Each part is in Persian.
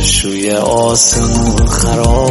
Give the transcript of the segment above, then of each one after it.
شوی آسمون خراب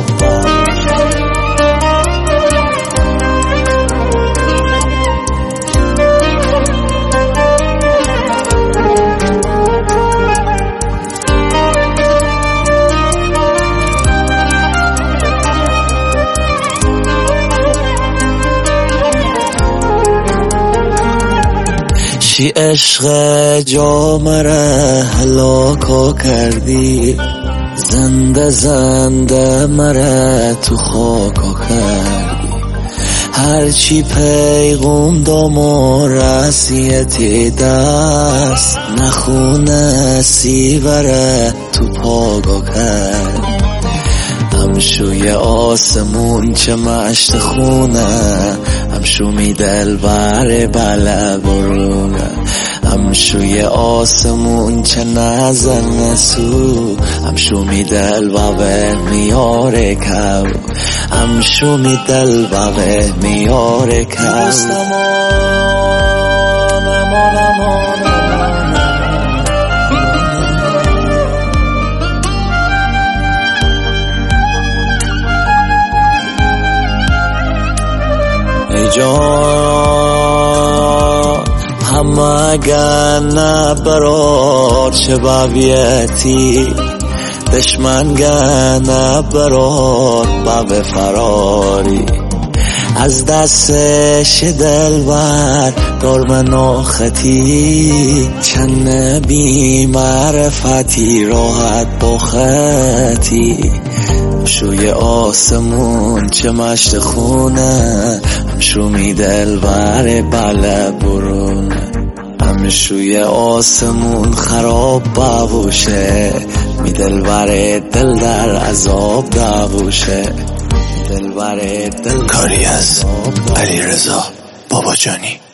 چی عشق جامره هلاکا کردی، زنده زنده مره تو خاکا کردی. هرچی پیغم دامو رسیتی دست، نخونه سیوره تو پاگا کردی. همشوی آسمون چه مشت خونه، همشو می دل بر بله برونه. همشوی آسمون چه نزن نسو، همشو می دل و میاره کو، همشو می دل و میاره کو. جان همه گنه برار چه باویتی، دشمن گنه برار با فراری. از دستش دلبر دار منو خطی، چند بی معرفتی راحت با خطی. شوی آسمون چه مشت خونه، همشو می دل بر بله برونه. همشوی آسمون خراب باشه، می دل بر دل در عذاب دابوشه. دل بر دل کاری از علیرضا باباجانی.